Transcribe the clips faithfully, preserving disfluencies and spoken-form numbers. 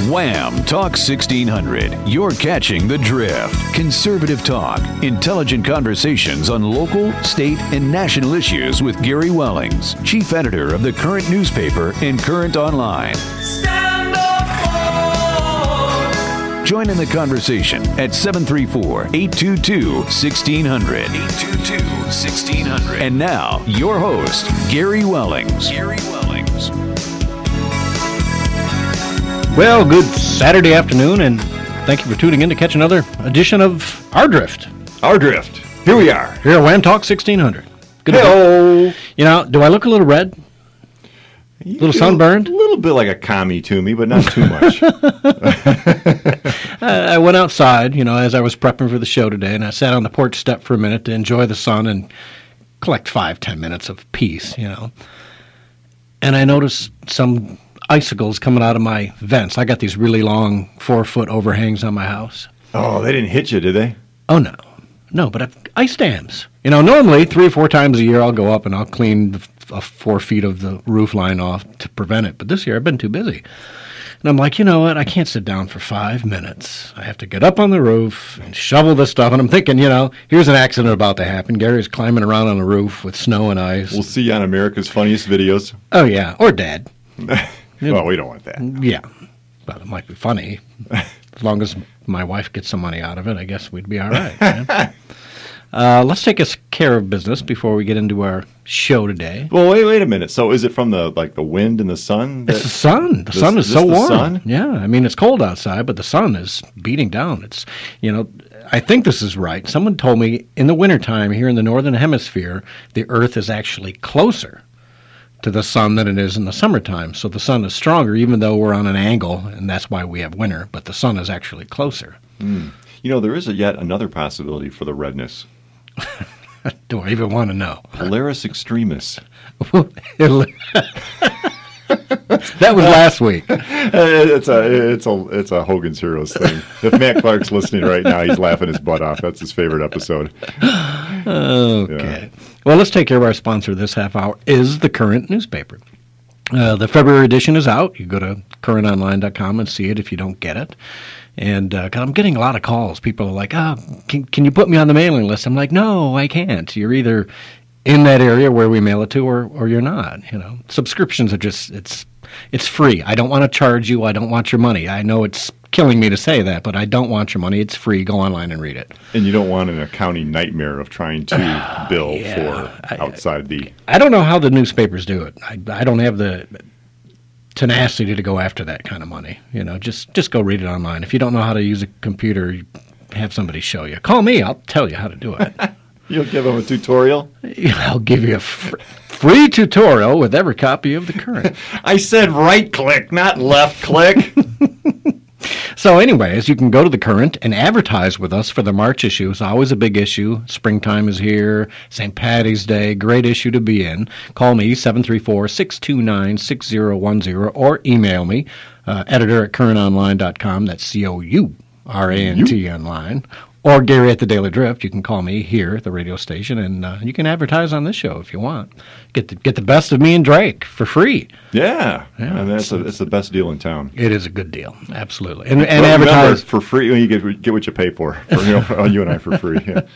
Wham! Talk sixteen hundred. You're catching the drift. Conservative talk, intelligent conversations on local, state, and national issues with Gary Wellings, chief editor of the Current newspaper and Current Online. Stand up for. Join in the conversation at seven three four, eight two two, one six zero zero. eight two two, one six zero zero. And now, your host, Gary Wellings. Gary Wellings. Well, good Saturday afternoon, and thank you for tuning in to catch another edition of Our Drift. Our Drift. Here we are. Here at Wham Talk sixteen hundred. Good Hello. You know, do I look a little red? A little sunburned? A little bit like a commie to me, but not too much. I went outside, you know, as I was prepping for the show today, and I sat on the porch step for a minute to enjoy the sun and collect five, ten minutes of peace, you know. And I noticed some icicles coming out of my vents. I got these really long four-foot overhangs on my house. Oh, they didn't hit you, did they? Oh, no. No, but I've, ice dams. You know, normally three or four times a year I'll go up and I'll clean the uh, four feet of the roof line off to prevent it. But this year I've been too busy. And I'm like, you know what? I can't sit down for five minutes. I have to get up on the roof and shovel this stuff. And I'm thinking, you know, here's an accident about to happen. Gary's climbing around on the roof with snow and ice. We'll see you on America's Funniest Videos. Oh, yeah. Or Dad. Well, we don't want that. Yeah. But it might be funny. As long as my wife gets some money out of it, I guess we'd be all right. Yeah? uh, let's take us care of business before we get into our show today. Well, wait, wait a minute. So, is it from the like the wind and the sun? That, it's the sun. The this, sun is this so the warm. Sun? Yeah, I mean it's cold outside, but the sun is beating down. It's you know, I think this is right. Someone told me in the wintertime here in the northern hemisphere, the Earth is actually closer to the sun than it is in the summertime. So the sun is stronger, even though we're on an angle, and that's why we have winter. But the sun is actually closer. Mm. You know, there is a yet another possibility for the redness. Do I even want to know? Polaris extremis. That was last week. It's a it's a it's a Hogan's Heroes thing. If Matt Clark's listening right now, he's laughing his butt off. That's his favorite episode. Okay. Yeah. Well, let's take care of our sponsor this half hour, is the Current newspaper. Uh, the February edition is out. You go to current online dot com and see it if you don't get it. And uh, 'cause I'm getting a lot of calls. People are like, oh, can, can you put me on the mailing list? I'm like, no, I can't. You're either in that area where we mail it to or, or you're not. You know, subscriptions are just, it's it's free. I don't want to charge you. I don't want your money. I know it's killing me to say that, but I don't want your money. It's free. Go online and read it. And you don't want an accounting nightmare of trying to uh, bill yeah, for outside I, the... I don't know how the newspapers do it. I, I don't have the tenacity to go after that kind of money. You know, just, just go read it online. If you don't know how to use a computer, have somebody show you. Call me. I'll tell you how to do it. You'll give them a tutorial? I'll give you a fr- free tutorial with every copy of the Current. I said right click, not left click. So anyways, you can go to the Current and advertise with us for the March issue. It's always a big issue. Springtime is here. Saint Patty's Day. Great issue to be in. Call me, seven three four, six two nine, six zero one zero, or email me, uh, editor at current online dot com. That's C O U R A N T online. Or Gary at the Daily Drift. You can call me here at the radio station, and uh, you can advertise on this show if you want. Get the get the best of me and Drake for free. Yeah, yeah and that's a, it's the best deal in town. It is a good deal, absolutely. And, and well, advertise remember, for free. You get get what you pay for. for you, know, you and I for free. Yeah,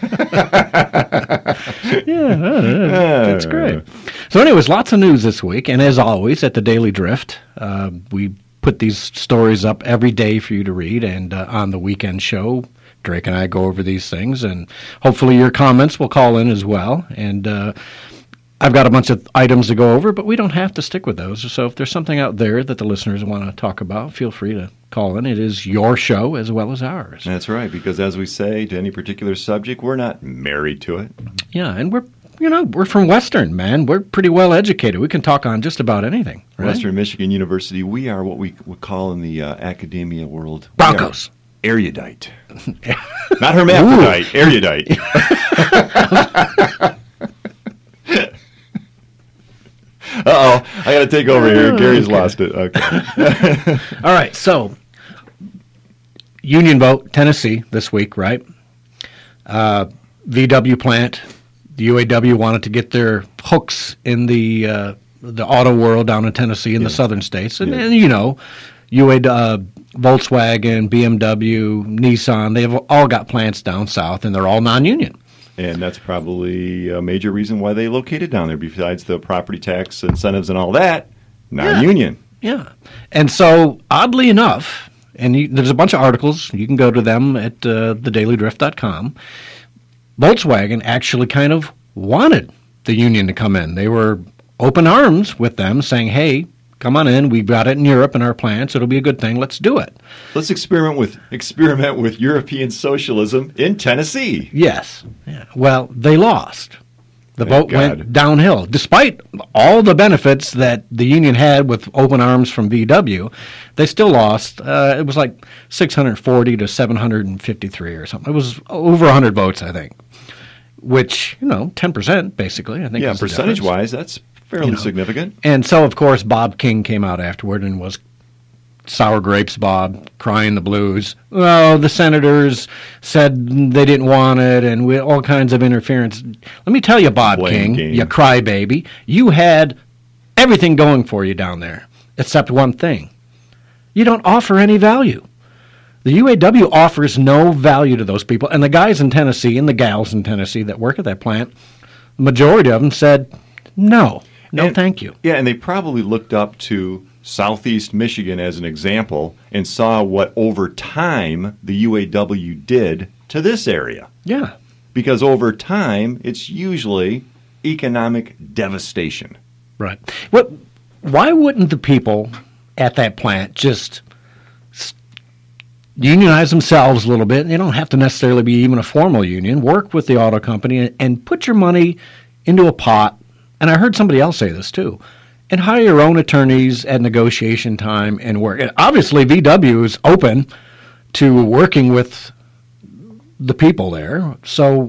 yeah uh, that's great. So, anyways, lots of news this week, and as always at the Daily Drift, uh, we put these stories up every day for you to read, and uh, on the weekend show, Drake and I go over these things, and hopefully your comments will call in as well. And uh, I've got a bunch of items to go over, but we don't have to stick with those. So if there's something out there that the listeners want to talk about, feel free to call in. It is your show as well as ours. That's right, because as we say, to any particular subject, we're not married to it. Yeah, and we're you know, we're from Western, man. We're pretty well educated. We can talk on just about anything. Right? Western Michigan University, we are what we would call in the uh, academia world Broncos. Erudite. Not hermaphrodite, erudite. Uh-oh, I got to take over here. Gary's okay. Lost it. Okay. All right, so union vote, Tennessee this week, right? Uh, V W plant, the U A W wanted to get their hooks in the uh, the auto world down in Tennessee in yeah. the southern states. And, yeah. and, you know, U A, uh, Volkswagen, B M W, Nissan, they've all got plants down south, and they're all non-union. And that's probably a major reason why they located down there, besides the property tax incentives and all that, non-union. Yeah. yeah. And so, oddly enough, and you, there's a bunch of articles, you can go to them at uh, the daily drift dot com, Volkswagen actually kind of wanted the union to come in. They were open arms with them, saying, hey, come on in, we've got it in Europe in our plants, it'll be a good thing, let's do it. Let's experiment with experiment with European socialism in Tennessee. Yes. Yeah. Well, they lost. The Thank vote God. went downhill. Despite all the benefits that the union had with open arms from V W, they still lost. Uh, it was like six hundred forty to seven hundred fifty-three or something. It was over one hundred votes, I think, which, you know, ten percent basically, I think. Yeah, percentage-wise, that's fairly you know. significant. And so, of course, Bob King came out afterward and was sour grapes Bob, crying the blues. Well, the senators said they didn't want it, and we, all kinds of interference. Let me tell you, Bob Blame King, game. you crybaby, you had everything going for you down there, except one thing. You don't offer any value. The U A W offers no value to those people, and the guys in Tennessee and the gals in Tennessee that work at that plant, the majority of them said, no, no and, thank you. Yeah, and they probably looked up to Southeast Michigan as an example and saw what over time the U A W did to this area. Yeah. Because over time, it's usually economic devastation. Right. What? Why wouldn't the people at that plant just unionize themselves a little bit? They don't have to necessarily be even a formal union. Work with the auto company and put your money into a pot. And I heard somebody else say this too. And hire your own attorneys at negotiation time and work. And obviously, V W is open to working with the people there. So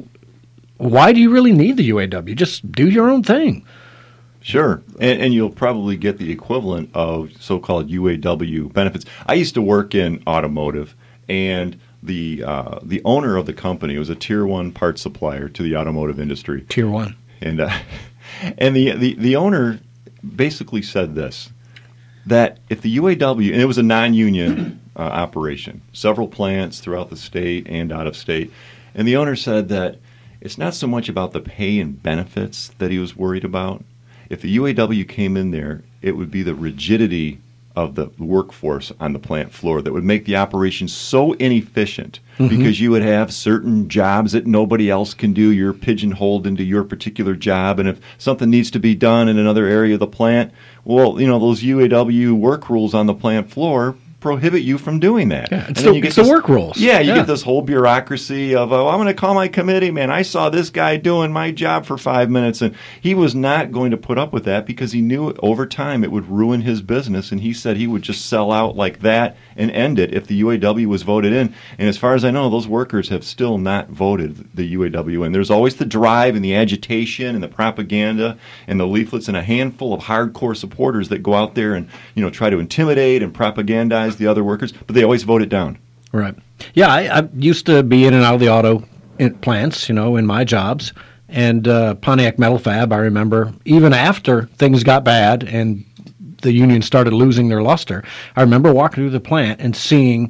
why do you really need the U A W? Just do your own thing. Sure. And, and you'll probably get the equivalent of so-called U A W benefits. I used to work in automotive, and the uh, the owner of the company was a tier one parts supplier to the automotive industry. Tier one. And, uh, and the, the, the owner basically said this, that if the U A W, and it was a non-union uh, operation, several plants throughout the state and out of state, and the owner said that it's not so much about the pay and benefits that he was worried about. If the U A W came in there, it would be the rigidity of the workforce on the plant floor that would make the operation so inefficient mm-hmm. because you would have certain jobs that nobody else can do. You're pigeonholed into your particular job, and if something needs to be done in another area of the plant, well, you know, those U A W work rules on the plant floor prohibit you from doing that. Yeah, it's, the, you get it's this, the work rules. Yeah, you yeah. get this whole bureaucracy of, oh, I'm going to call my committee, man. I saw this guy doing my job for five minutes, and he was not going to put up with that because he knew over time it would ruin his business, and he said he would just sell out like that and end it if the U A W was voted in. And as far as I know, those workers have still not voted the U A W in. There's always the drive and the agitation and the propaganda and the leaflets and a handful of hardcore supporters that go out there and, you know, try to intimidate and propagandize the other workers, but they always vote it down. Right. Yeah, I, I used to be in and out of the auto plants, you know, in my jobs. And uh, Pontiac Metal Fab, I remember, even after things got bad and the union started losing their luster, I remember walking through the plant and seeing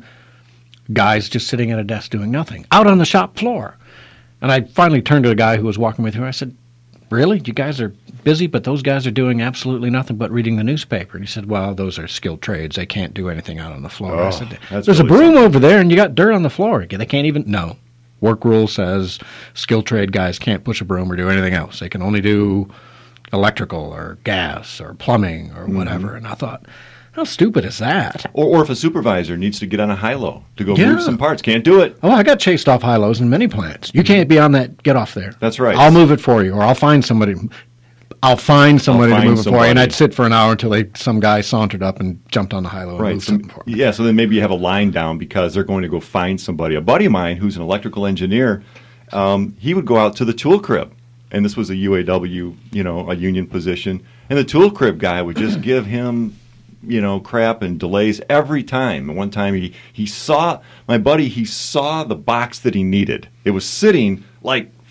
guys just sitting at a desk doing nothing, out on the shop floor. And I finally turned to the guy who was walking with me. I said, really? You guys are busy, but those guys are doing absolutely nothing but reading the newspaper. And he said, well, those are skilled trades. They can't do anything out on the floor. Oh, I said, there's really a broom something. over there, and you got dirt on the floor. They can't even, no. Work rule says skilled trade guys can't push a broom or do anything else. They can only do electrical or gas or plumbing or whatever. Mm-hmm. And I thought, how stupid is that? Or, or if a supervisor needs to get on a high-low to go Yeah. move some parts, can't do it. Oh, I got chased off high-lows in many plants. You can't be on that, get off there. That's right. I'll move it for you, or I'll find somebody. I'll find somebody I'll to find move it for you, and somebody. I'd sit for an hour until they, some guy sauntered up and jumped on the high-low and Right. moved So, something for me. yeah, so then maybe you have a line down because they're going to go find somebody. A buddy of mine who's an electrical engineer, um, he would go out to the tool crib, and this was a U A W, you know, a union position, and the tool crib guy would just give him, you know, crap and delays every time. And one time he, he saw, my buddy, he saw the box that he needed. It was sitting like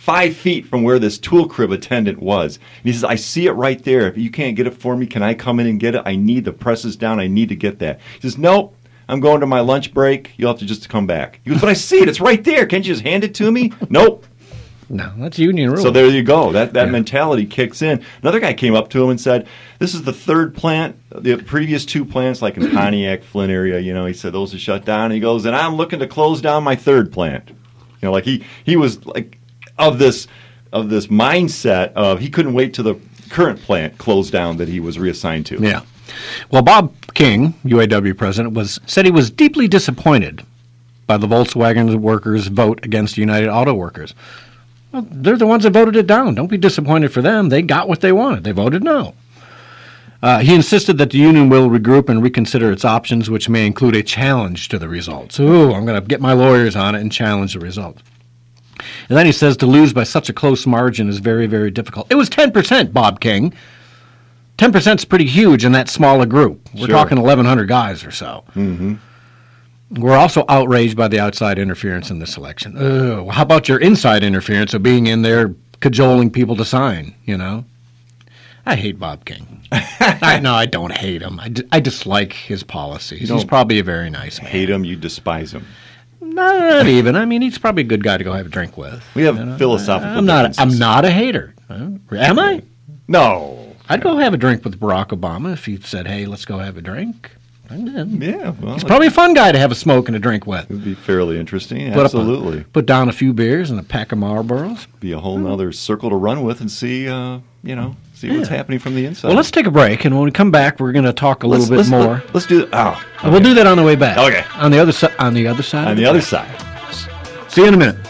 five feet from where this tool crib attendant was. And he says, I see it right there. If you can't get it for me, can I come in and get it? I need the presses down. I need to get that. He says, nope, I'm going to my lunch break. You'll have to just come back. He goes, but I see it. It's right there. Can't you just hand it to me? Nope. No, that's union rule. So there you go. That that yeah. mentality kicks in. Another guy came up to him and said, this is the third plant. The previous two plants, like in Pontiac, Flint area, you know, he said those are shut down. And he goes, and I'm looking to close down my third plant. You know, like he, he was like of this of this mindset of he couldn't wait till the current plant closed down that he was reassigned to. Yeah. Well, Bob King, U A W president, was said he was deeply disappointed by the Volkswagen workers' vote against United Auto Workers. Well, they're the ones that voted it down. Don't be disappointed for them. They got what they wanted. They voted no. Uh, he insisted that the union will regroup and reconsider its options, which may include a challenge to the results. Ooh, I'm going to get my lawyers on it and challenge the results. And then he says to lose by such a close margin is very, very difficult. It was ten percent, Bob King. ten percent is pretty huge in that smaller group. We're Sure. talking eleven hundred guys or so. Mm-hmm. We're also outraged by the outside interference in this election. Ugh, how about your inside interference of being in there cajoling people to sign, you know? I hate Bob King. I, no, I don't hate him. I, d- I dislike his policies. He's probably a very nice man. Hate him, you despise him. Not even. I mean, he's probably a good guy to go have a drink with. We have you know? philosophical I'm not. differences. I'm not a hater. Huh? Am I? No. I'd go have a drink with Barack Obama if he said, "Hey, let's go have a drink." Yeah, well, He's probably a fun guy to have a smoke and a drink with. it would be fairly interesting. Put up a- Absolutely. put down a few beers and a pack of Marlboros. Be a whole nother circle to run with and see, uh, you know, see what's Yeah. happening from the inside. Well, let's take a break, and when we come back, we're going to talk a little Let's- bit let's- more. Let, let's do. Oh, And We'll do that on the way back. Okay. On the other side. On the other side. on of the other track. side. See you in a minute.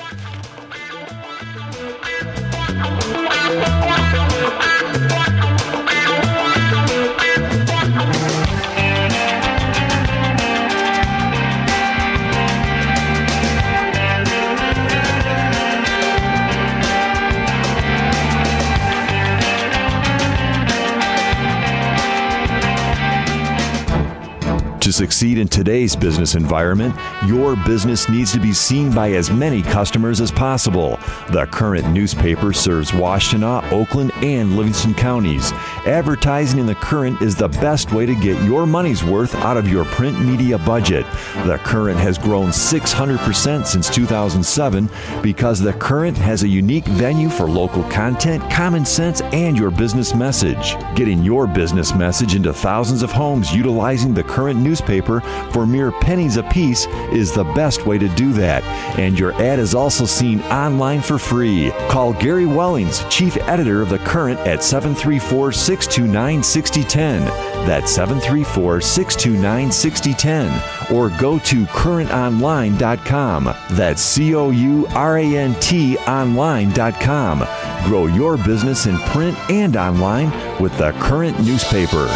To succeed in today's business environment, your business needs to be seen by as many customers as possible. The Current newspaper serves Washtenaw, Oakland, and Livingston counties. Advertising in the Current is the best way to get your money's worth out of your print media budget. The Current has grown six hundred percent since two thousand seven because the Current has a unique venue for local content, common sense, and your business message. Getting your business message into thousands of homes utilizing the Current newspaper for mere pennies apiece is the best way to do that. And your ad is also seen online for free. Call Gary Wellings, Chief Editor of the Current, at seven three four, six two nine, six zero one zero. That's seven three four, six two nine, six zero one zero. Or go to current online dot com. That's C O U R A N T online dot com. Grow your business in print and online with the Current newspaper.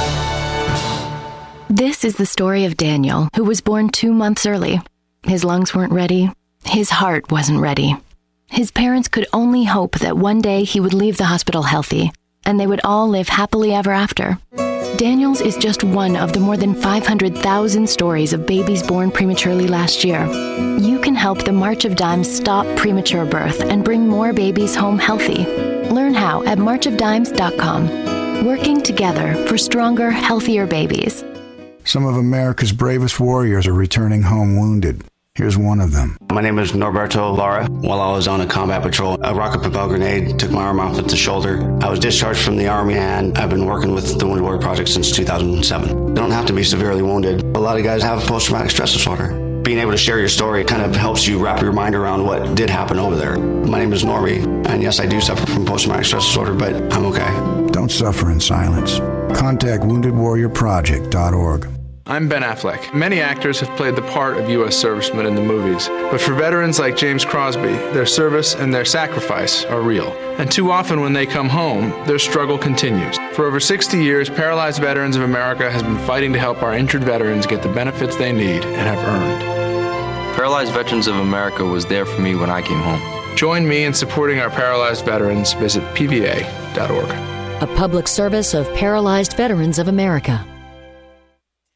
This is the story of Daniel, who was born two months early. His lungs weren't ready. His heart wasn't ready. His parents could only hope that one day he would leave the hospital healthy, and they would all live happily ever after. Daniel's is just one of the more than five hundred thousand stories of babies born prematurely last year. You can help the March of Dimes stop premature birth and bring more babies home healthy. Learn how at march of dimes dot com. Working together for stronger, healthier babies. Some of America's bravest warriors are returning home wounded. Here's one of them. My name is Norberto Lara. While I was on a combat patrol, a rocket propelled grenade took my arm off at the shoulder. I was discharged from the Army, and I've been working with the Wounded Warrior Project since two thousand seven. You don't have to be severely wounded. A lot of guys have post-traumatic stress disorder. Being able to share your story kind of helps you wrap your mind around what did happen over there. My name is Normie, and yes, I do suffer from post-traumatic stress disorder, but I'm okay. Don't suffer in silence. Contact wounded warrior project dot org. I'm Ben Affleck. Many actors have played the part of U S servicemen in the movies, but for veterans like James Crosby, their service and their sacrifice are real. And too often when they come home, their struggle continues. For over sixty years, Paralyzed Veterans of America has been fighting to help our injured veterans get the benefits they need and have earned. Paralyzed Veterans of America was there for me when I came home. Join me in supporting our paralyzed veterans. Visit P V A dot org. A public service of Paralyzed Veterans of America.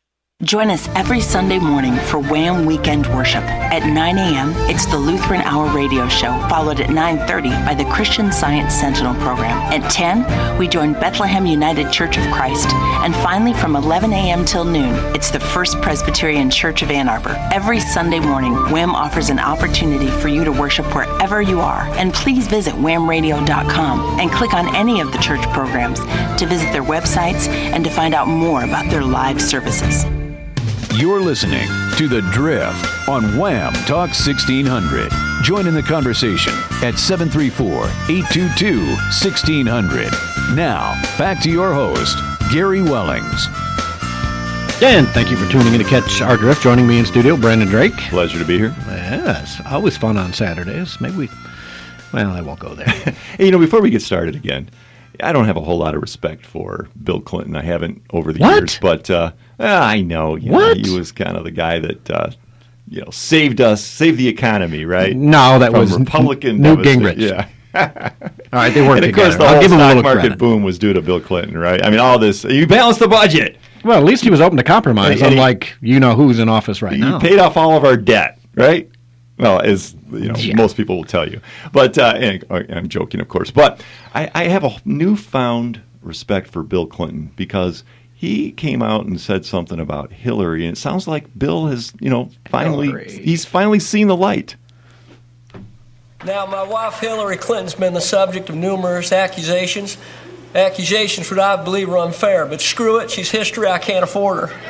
Join us every Sunday morning for Wham! Weekend Worship. At nine a.m., it's the Lutheran Hour radio show, followed at nine thirty by the Christian Science Sentinel program. At ten, we join Bethlehem United Church of Christ. And finally, from eleven a.m. till noon, it's the First Presbyterian Church of Ann Arbor. Every Sunday morning, Wham! Offers an opportunity for you to worship wherever you are. And please visit wham radio dot com and click on any of the church programs to visit their websites and to find out more about their live services. You're listening to The Drift on Wham! Talk sixteen hundred. Join in the conversation at seven three four, eight two two, sixteen hundred. Now, back to your host, Gary Wellings. And thank you for tuning in to catch our drift. Joining me in studio, Brandon Drake. Pleasure to be here. Yes, always fun on Saturdays. Maybe we, well, I won't go there. Hey, you know, before we get started again, I don't have a whole lot of respect for Bill Clinton. I haven't over the what? years, but uh, I know, you what? know he was kind of the guy that uh, you know saved us, saved the economy, right? No, that From was Republican. Newt was, Gingrich. Yeah. All right, they worked and of together. course, the I'll whole give him a stock little market credit. boom was due to Bill Clinton, right? I mean, all this. You balanced the budget. Well, at least he was open to compromise, And he- unlike you know who's in office right You now. paid off all of our debt, right? Well, as you know, Yeah. most people will tell you. But uh, and, uh, I'm joking, of course. But I, I have a newfound respect for Bill Clinton because he came out and said something about Hillary, and it sounds like Bill has, you know, finally Hillary. he's finally seen the light. Now, my wife Hillary Clinton's been the subject of numerous accusations. Accusations that I believe are unfair, but screw it, she's history, I can't afford her.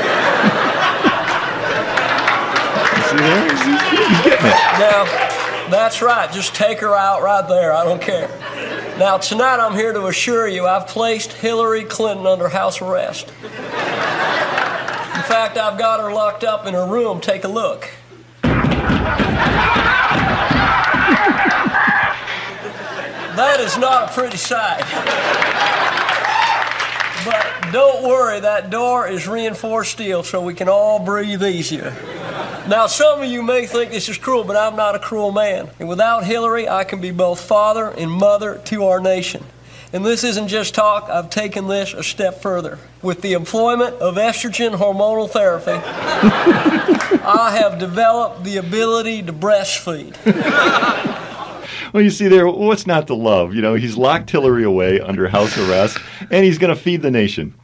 See there? He's, he's getting it. Now, that's right, just take her out right there, I don't care. Now, tonight I'm here to assure you I've placed Hillary Clinton under house arrest. In fact, I've got her locked up in her room. Take a look. That is not a pretty sight. But don't worry, that door is reinforced steel so we can all breathe easier. Now, some of you may think this is cruel, but I'm not a cruel man. And without Hillary, I can be both father and mother to our nation. And this isn't just talk, I've taken this a step further. With the employment of estrogen hormonal therapy, I have developed the ability to breastfeed. Well, you see there, what's not to love? You know, he's locked Hillary away under house arrest, and he's going to feed the nation.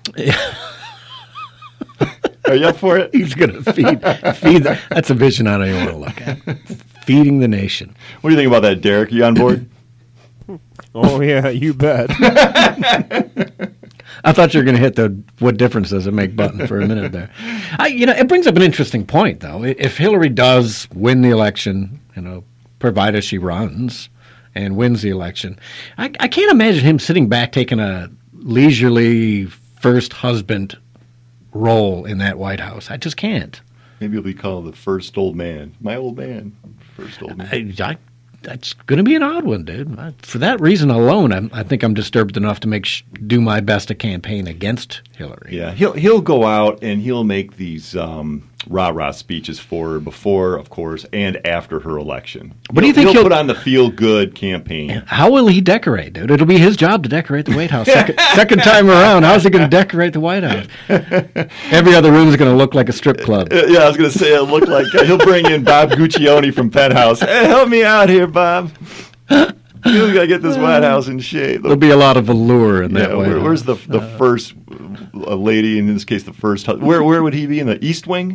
Are you up for it? He's going to feed. feed the, that's a vision I don't even want to look at. Feeding the nation. What do you think about that, Derek? Are you on board? Oh, yeah, you bet. I thought you were going to hit the what difference does it make button for a minute there. I, you know, it brings up an interesting point, though. If Hillary does win the election, you know, provided she runs and wins the election, I, I can't imagine him sitting back taking a leisurely first husband role in that White House. I just can't. Maybe he'll be called the first old man. My old man. First old man. I, I, that's going to be an odd one, dude. I, for that reason alone, I'm, I think I'm disturbed enough to make sh- do my best to campaign against Hillary. Yeah, he'll he'll go out and he'll make these um, rah-rah speeches for her before, of course, and after her election. What do you think he'll, he'll put on the feel-good campaign? How will he decorate, dude? It'll be his job to decorate the White House. Second, second time around, how's he going to decorate the White House? Every other room is going to look like a strip club. Uh, yeah, I was going to say it'll look like uh, he'll bring in Bob Guccione from Penthouse. Hey, help me out here, Bob. You got to get this White House in shape. There'll be a lot of velour in yeah, that White where, House. Where's the the Uh, first uh, lady, in this case, the first husband? Where where would he be in the East Wing?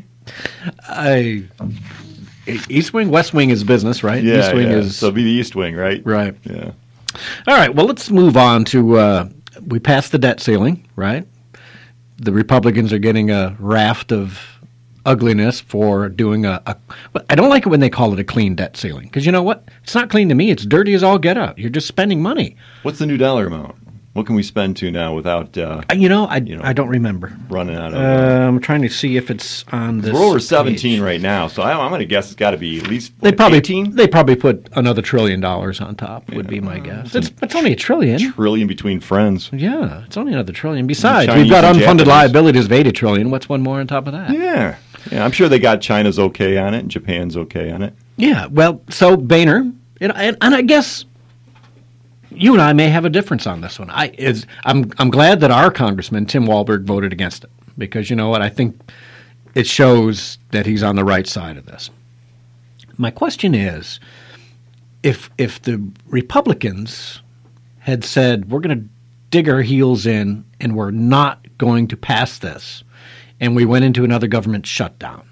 I East Wing, West Wing is business, right? Yeah, East Wing yeah. is so it'd be the East Wing, right? right. Yeah. All right. Well, let's move on to. Uh, we passed the debt ceiling, right? The Republicans are getting a raft of ugliness for doing a, a. I don't like it when they call it a clean debt ceiling because you know what? It's not clean to me. It's dirty as all get out. You're just spending money. What's the new dollar amount? What can we spend to now without uh, Uh, You know, I you know, I don't remember. running out of? Uh, I'm trying to see if it's on this. we're over seventeen page. right now, so I, I'm going to guess it's got to be at least They what, probably eighteen they probably put another trillion dollars on top. Would be my guess. It's, it's only a trillion. trillion between friends. Yeah, it's only another trillion. Besides, Chinese we've got and unfunded Japanese. liabilities of eighty trillion. What's one more on top of that? Yeah, yeah. I'm sure they got China's okay on it and Japan's okay on it. Yeah. Well, so Boehner, you know, and, and I guess you and I may have a difference on this one. I is I'm I'm glad that our congressman Tim Walberg voted against it. because you know what? I think it shows that he's on the right side of this. My question is, if if the Republicans had said, we're going to dig our heels in and we're not going to pass this, and we went into another government shutdown,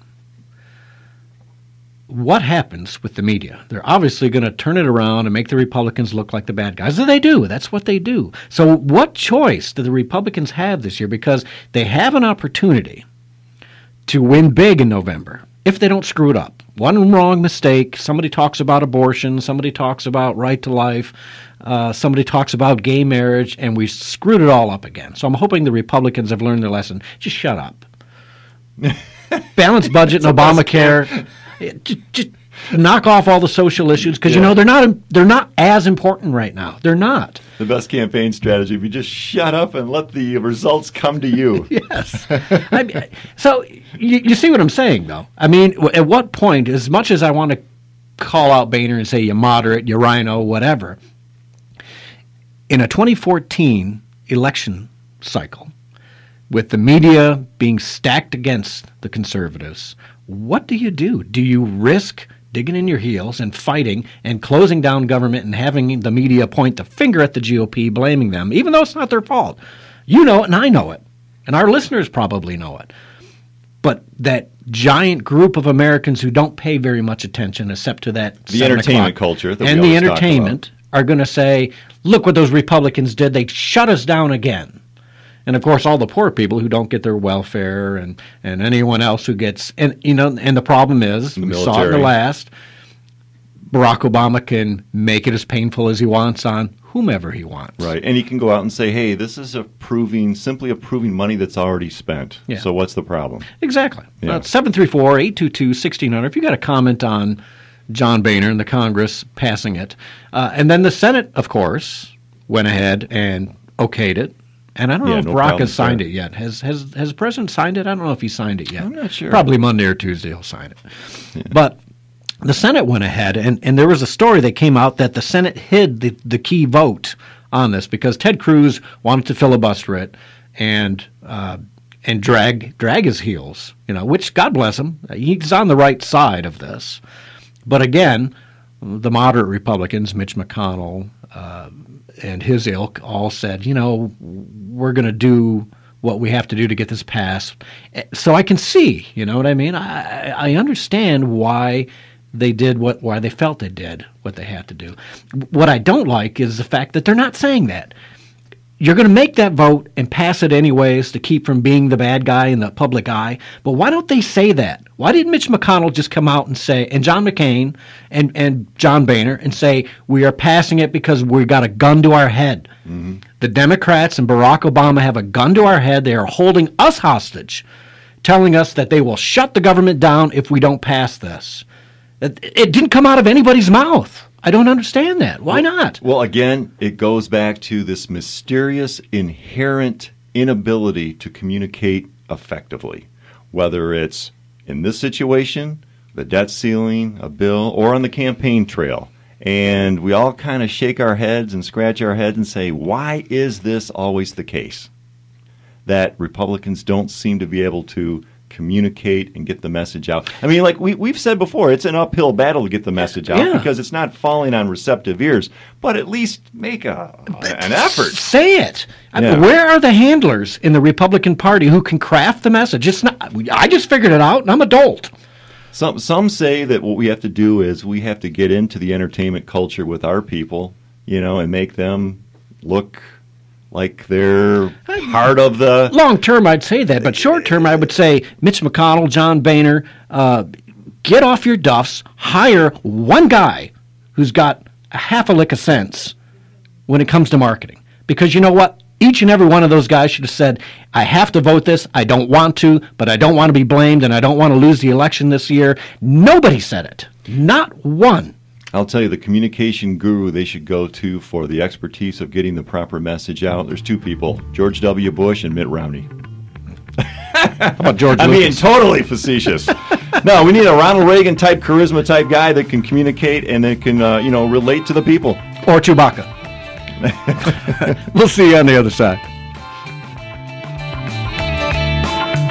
what happens with the media? They're obviously going to turn it around and make the Republicans look like the bad guys. And they do. That's what they do. So what choice do the Republicans have this year? Because they have an opportunity to win big in November if they don't screw it up. One wrong mistake, somebody talks about abortion, somebody talks about right to life, uh, somebody talks about gay marriage, and we screwed it all up again. So I'm hoping the Republicans have learned their lesson. Just shut up. Balanced budget and Obamacare. Just, just knock off all the social issues because yeah. you know they're not they're not as important right now. They're not. The best campaign strategy: if you just shut up and let the results come to you. Yes. I mean, so you, you see what I'm saying, though. I mean, at what point, as much as I want to call out Boehner and say you moderate, you rhino, whatever, in a twenty fourteen election cycle, with the media being stacked against the conservatives, what do you do? Do you risk digging in your heels and fighting and closing down government and having the media point the finger at the G O P, blaming them, even though it's not their fault? You know it and I know it, and our listeners probably know it. But that giant group of Americans who don't pay very much attention except to that the entertainment culture that and we the always entertainment are going to say, look what those Republicans did. They shut us down again. And, of course, all the poor people who don't get their welfare and, and anyone else who gets – and you know, and the problem is, the we military. saw it in the last, Barack Obama can make it as painful as he wants on whomever he wants. Right, and he can go out and say, hey, this is approving, simply approving money that's already spent. Yeah. So what's the problem? Exactly. Yeah. Uh, seven three four, eight two two, one six zero zero if you got a comment on John Boehner and the Congress passing it. Uh, and then the Senate, of course, went ahead and okayed it. And I don't yeah, know if no Barack has signed there. it yet. Has has has the president signed it? I don't know if he signed it yet. I'm not sure. Probably Monday or Tuesday he'll sign it. Yeah. But the Senate went ahead, and, and there was a story that came out that the Senate hid the, the key vote on this because Ted Cruz wanted to filibuster it and uh, and drag drag his heels, you know, which, God bless him, he's on the right side of this. But again, the moderate Republicans, Mitch McConnell, uh, and his ilk all said, you know, we're going to do what we have to do to get this passed. So I can see, you know what I mean? I, I understand why they did what, why they felt they did what they had to do. What I don't like is the fact that they're not saying that. You're going to make that vote and pass it anyways to keep from being the bad guy in the public eye. But why don't they say that? Why didn't Mitch McConnell just come out and say, and John McCain and, and John Boehner, and say, we are passing it because we got a gun to our head. Mm-hmm. The Democrats and Barack Obama have a gun to our head. They are holding us hostage, telling us that they will shut the government down if we don't pass this. It, it didn't come out of anybody's mouth. I don't understand that. Why not? Well, again, it goes back to this mysterious, inherent inability to communicate effectively, whether it's in this situation, the debt ceiling, a bill, or on the campaign trail. And we all kind of shake our heads and scratch our heads and say, why is this always the case? That Republicans don't seem to be able to communicate and get the message out. I mean, like we, we've said before, it's an uphill battle to get the message out yeah. because it's not falling on receptive ears, but at least make a, an effort. Say it. I Yeah. mean, where are the handlers in the Republican Party who can craft the message? It's not. I just figured it out, and I'm adult. Some some say that what we have to do is we have to get into the entertainment culture with our people, you know, and make them look like they're part of the... Long term, I'd say that, but short term, I would say Mitch McConnell, John Boehner, uh, get off your duffs, hire one guy who's got a half a lick of sense when it comes to marketing. Because you know what? Each and every one of those guys should have said, I have to vote this, I don't want to, but I don't want to be blamed, and I don't want to lose the election this year. Nobody said it. Not one. I'll tell you, the communication guru they should go to for the expertise of getting the proper message out, there's two people, George W. Bush and Mitt Romney. How about George I Lucas? mean, totally facetious. No, we need a Ronald Reagan type charisma type guy that can communicate and that can, uh, you know, relate to the people. Or Chewbacca. We'll see you on the other side.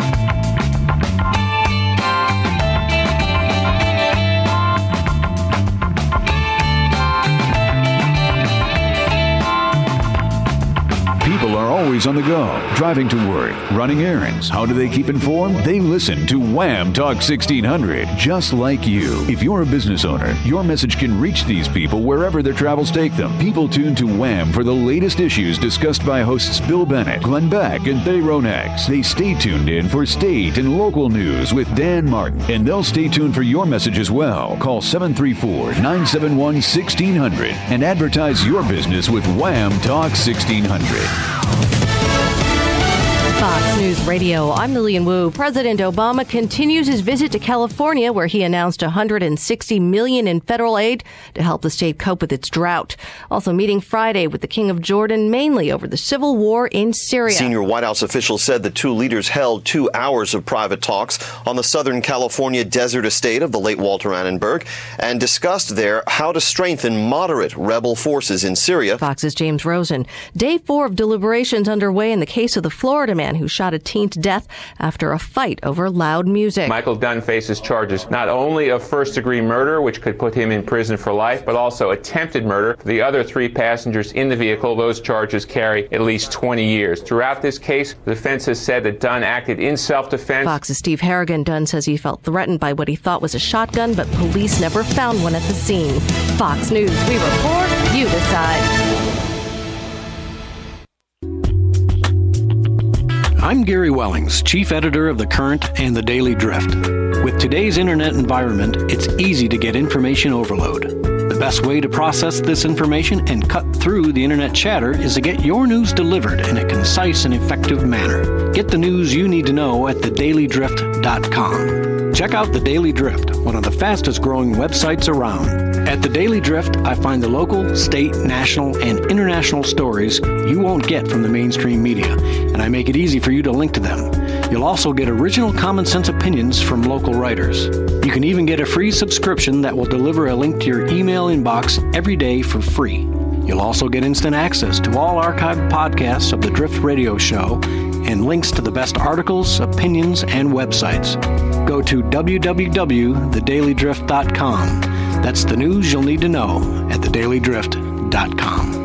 always on the go, driving to work, running errands. How do they keep informed? They listen to Wham Talk sixteen hundred, just like you. If you're a business owner, your message can reach these people wherever their travels take them. People tune to Wham for the latest issues discussed by hosts Bill Bennett, Glenn Beck, and They Ronex. They stay tuned in for state and local news with Dan Martin, and they'll stay tuned for your message as well. Call seven three four, nine seven one, one six hundred and advertise your business with Wham Talk sixteen hundred. Fox News Radio, I'm Lillian Wu. President Obama continues his visit to California, where he announced one hundred sixty million dollars in federal aid to help the state cope with its drought. Also meeting Friday with the King of Jordan, mainly over the civil war in Syria. Senior White House officials said the two leaders held two hours of private talks on the Southern California desert estate of the late Walter Annenberg and discussed there how to strengthen moderate rebel forces in Syria. Fox's James Rosen. Day four of deliberations underway in the case of the Florida man who shot a teen to death after a fight over loud music. Michael Dunn faces charges not only of first-degree murder, which could put him in prison for life, but also attempted murder. The other three passengers in the vehicle, those charges carry at least twenty years. Throughout this case, the defense has said that Dunn acted in self-defense. Fox's Steve Harrigan. Dunn says he felt threatened by what he thought was a shotgun, but police never found one at the scene. Fox News, we report, you decide. I'm Gary Wellings, Chief Editor of The Current and The Daily Drift. With today's internet environment, it's easy to get information overload. The best way to process this information and cut through the internet chatter is to get your news delivered in a concise and effective manner. Get the news you need to know at the daily drift dot com. Check out The Daily Drift, one of the fastest growing websites around. At The Daily Drift, I find the local, state, national, and international stories you won't get from the mainstream media, and I make it easy for you to link to them. You'll also get original common sense opinions from local writers. You can even get a free subscription that will deliver a link to your email inbox every day for free. You'll also get instant access to all archived podcasts of the Drift Radio Show and links to the best articles, opinions, and websites. Go to w w w dot the daily drift dot com. That's the news you'll need to know at the daily drift dot com.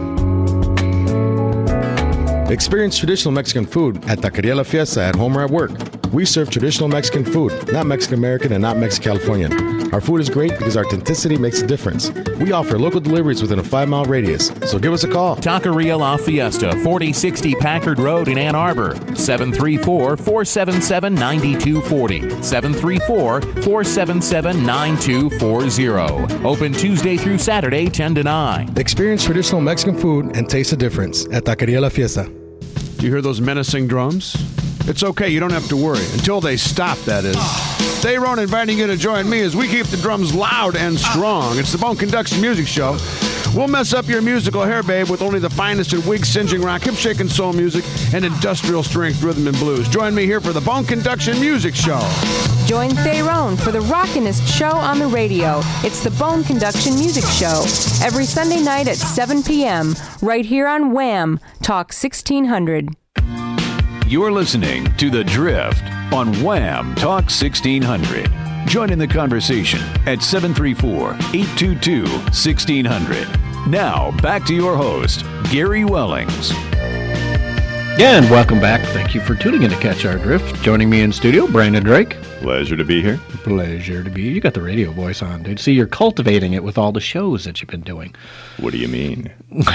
Experience traditional Mexican food at Taqueria La Fiesta at home or at work. We serve traditional Mexican food, not Mexican-American and not Mexican-Californian. Our food is great because our authenticity makes a difference. We offer local deliveries within a five-mile radius, so give us a call. Taqueria La Fiesta, forty sixty Packard Road in Ann Arbor. seven three four, four seven seven, nine two four zero. seven three four, four seven seven, nine two four zero. Open Tuesday through Saturday, ten to nine. Experience traditional Mexican food and taste the difference at Taqueria La Fiesta. You hear those menacing drums? It's okay, you don't have to worry. Until they stop, that is. Stay Roan inviting you to join me as we keep the drums loud and strong. It's the Bone Conduction Music Show. We'll mess up your musical hair, babe, with only the finest in wig-singeing rock, hip-shaking soul music, and industrial-strength rhythm and blues. Join me here for the Bone Conduction Music Show. Join Theron for the rockinest show on the radio. It's the Bone Conduction Music Show. Every Sunday night at seven p.m. right here on Wham! Talk sixteen hundred. You're listening to The Drift on Wham Talk sixteen hundred. Join in the conversation at seven three four, eight two two, one six zero zero. Now, back to your host, Gary Wellings. Yeah, and welcome back. Thank you for tuning in to Catch Our Drift. Joining me in studio, Brandon Drake. Pleasure to be here. Pleasure to be here. You got the radio voice on, dude. See, you're cultivating it with all the shows that you've been doing. What do you mean?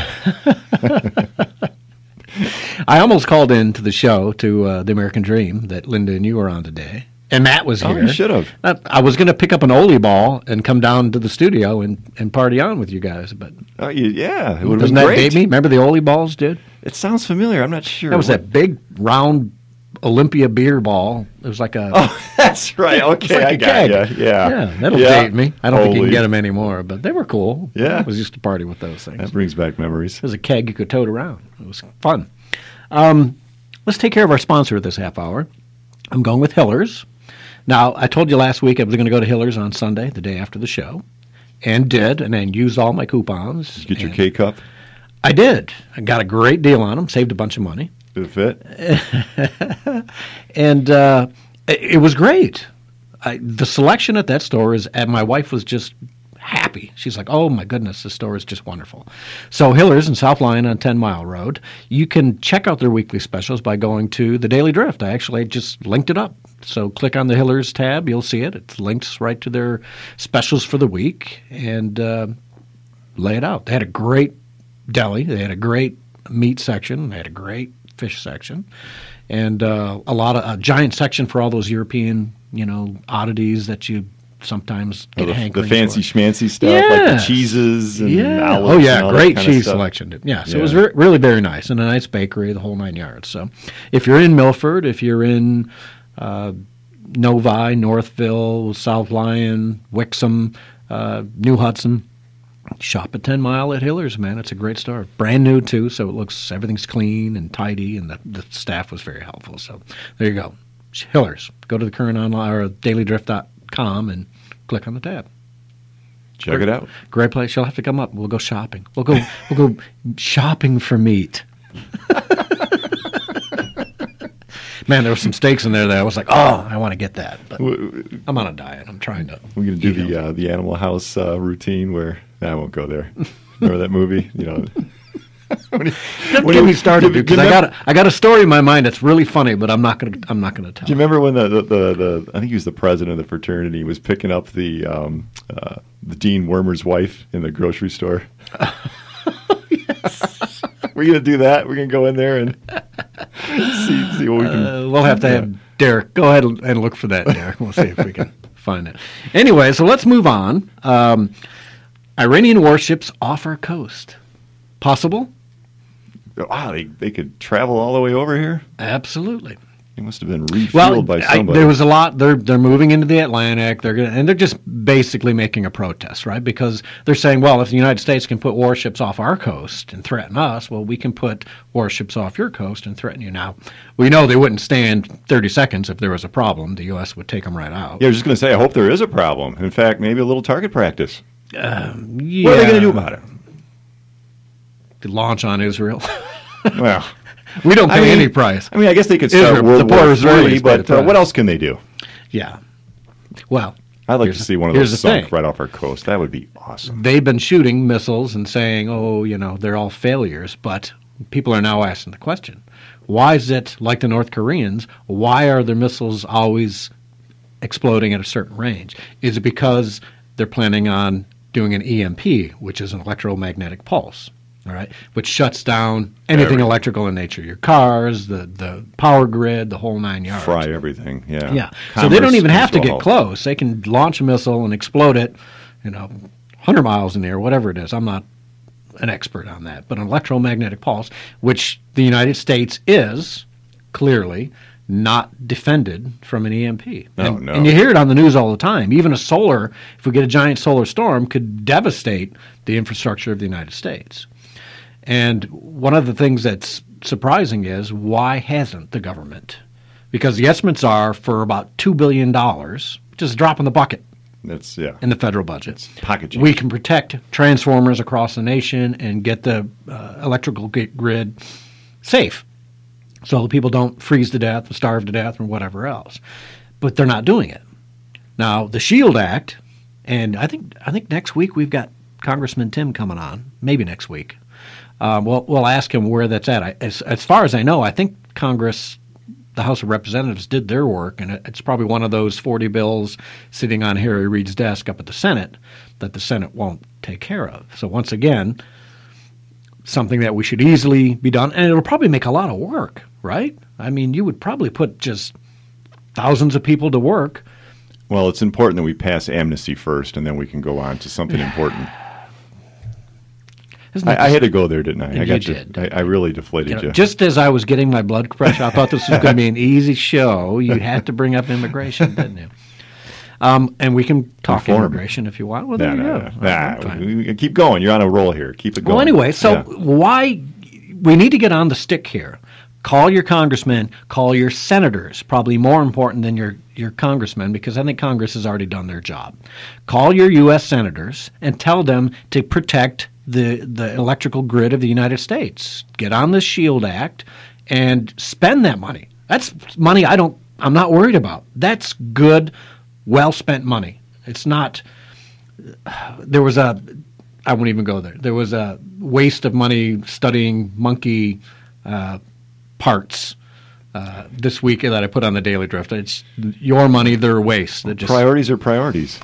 I almost called in to the show, to uh, The American Dream, that Linda and you were on today. And Matt was here. Oh, you should have. I, I was going to pick up an Oldie ball and come down to the studio and, and party on with you guys. But oh, you, yeah. It would have Doesn't been that great. date me? Remember the Oldie balls, dude? It sounds familiar. I'm not sure. That was what? that big, round Olympia beer ball. It was like a... Oh, that's right. Okay, like I got you. Yeah. Yeah, that'll yeah. date me. I don't Holy. think you can get them anymore, but they were cool. Yeah. I was used to party with those things. That brings back memories. It was a keg you could tote around. It was fun. Um, let's take care of our sponsor this half hour. I'm going with Hiller's. Now, I told you last week I was going to go to Hiller's on Sunday, the day after the show, and did, and then used all my coupons. Did you get your K-Cup? I did. I got a great deal on them, saved a bunch of money. Did it fit? And uh, it, it was great. I, the selection at that store is, and my wife was just happy. She's like, oh, my goodness, this store is just wonderful. So Hiller's in South Lyon on ten Mile Road. You can check out their weekly specials by going to the Daily Drift. I actually just linked it up. So click on the Hiller's tab. You'll see it. It links right to their specials for the week and uh, lay it out. They had a great deli. They had a great meat section. They had a great fish section. And uh, a lot of a giant section for all those European, you know, oddities that you sometimes get oh, the, hankering the fancy for. schmancy stuff, yes. like the cheeses and yeah. olives Oh, yeah, and all great that kind of cheese stuff. selection. Yeah, so yeah. it was re- really very nice, and a nice bakery, the whole nine yards. So if you're in Milford, if you're in uh, Novi, Northville, South Lyon, Wixom, uh, New Hudson, shop at ten Mile at Hiller's, man. It's a great store. Brand new, too, so it looks, everything's clean and tidy, and the, the staff was very helpful. So there you go. Hiller's. Go to the current online or daily drift dot com and click on the tab. Check great, it out. Great place. You'll have to come up. We'll go shopping. We'll go we'll go shopping for meat. Man, there were some steaks in there that I was like, oh, I want to get that. But I'm on a diet. I'm trying to. We're going to do the uh, the Animal House uh, routine where nah, I won't go there. Remember that movie? You know. When you, Don't get you, me started, because I got a, I got a story in my mind that's really funny, but I'm not gonna I'm not gonna tell. Do you remember when the, the, the, the I think he was the president of the fraternity was picking up the um, uh, the Dean Wormer's wife in the grocery store? Yes. We're gonna do that. We're gonna go in there and see see what we can. Uh, we'll have to yeah. have Derek go ahead and look for that, Derek. We'll see if we can find it. Anyway, so let's move on. Um, Iranian warships off our coast. Possible? Wow, they, they could travel all the way over here? Absolutely. They must have been refueled well, by I, somebody. there was a lot. They're they're moving into the Atlantic. They're gonna, and they're just basically making a protest, right? Because they're saying, well, if the United States can put warships off our coast and threaten us, well, we can put warships off your coast and threaten you. Now, we know they wouldn't stand thirty seconds if there was a problem. The U S would take them right out. Yeah, I was just going to say, I hope there is a problem. In fact, maybe a little target practice. Um, yeah. What are they going to do about it? To launch on Israel. Well, we don't pay I mean, any price. I mean, I guess they could start Israel, World the poor War Israelis Three, but uh, what else can they do? Yeah. Well, I'd like to see one of those sunk thing. right off our coast. That would be awesome. They've been shooting missiles and saying, oh, you know, they're all failures. But people are now asking the question, why is it, like the North Koreans, why are their missiles always exploding at a certain range? Is it because they're planning on doing an E M P, which is an electromagnetic pulse? All right, which shuts down anything Everything. electrical in nature, your cars, the, the power grid, the whole nine yards. Fry everything, yeah. Yeah, Commerce so they don't even have to get well. close. They can launch a missile and explode it, you know, one hundred miles in the air, whatever it is. I'm not an expert on that. But an electromagnetic pulse, which the United States is clearly not defended from an E M P. No, and, no. and you hear it on the news all the time. Even a solar, if we get a giant solar storm, could devastate the infrastructure of the United States. And one of the things that's surprising is, why hasn't the government? Because the estimates are for about two billion dollars, just a drop in the bucket. That's, yeah. In the federal budget. It's pocket change. We can protect transformers across the nation and get the uh, electrical grid safe so that people don't freeze to death or starve to death or whatever else. But they're not doing it. Now, the SHIELD Act, and I think I think next week we've got Congressman Tim coming on, maybe next week. Um, we'll, we'll ask him where that's at. I, as, as far as I know, I think Congress, the House of Representatives, did their work, and it, it's probably one of those forty bills sitting on Harry Reid's desk up at the Senate that the Senate won't take care of. So once again, something that we should easily be done, and it'll probably make a lot of work, right? I mean, you would probably put just thousands of people to work. Well, it's important that we pass amnesty first, and then we can go on to something important. I, I had to go there, didn't I? I you got did. I, I really deflated You know, you. just as I was getting my blood pressure, I thought this was going to be an easy show. You had to bring up immigration, didn't you? Um, and we can talk Reform. immigration if you want. Well, nah, there you nah, go. nah, That's nah. fine. We, we, keep going. You're on a roll here. Keep it going. Well, anyway, so Yeah. why we need to get on the stick here. Call your congressmen, call your senators, probably more important than your, your congressmen, because I think Congress has already done their job. Call your U S senators and tell them to protect the, the electrical grid of the United States. Get on the SHIELD Act and spend that money. That's money I don't, I'm not worried about. That's good, well-spent money. It's not there was a, I won't even go there. There was a waste of money studying monkey uh, parts uh, this week that I put on the Daily Drift. It's your money, their waste. That just, priorities are priorities.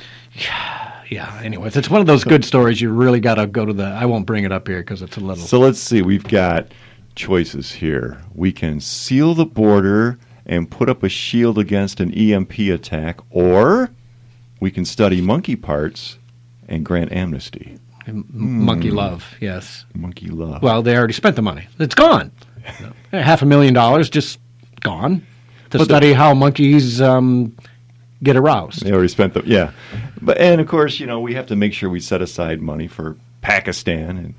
Yeah, anyways, it's one of those good stories. You really got to go to the, I won't bring it up here because it's a little. So let's see. We've got choices here. We can seal the border and put up a shield against an E M P attack, or we can study monkey parts and grant amnesty. M- monkey mm. love, yes. Monkey love. Well, they already spent the money. It's gone. Half a million dollars just gone to but study the, how monkeys um, get aroused. They already spent the, yeah. But and, of course, you know, we have to make sure we set aside money for Pakistan and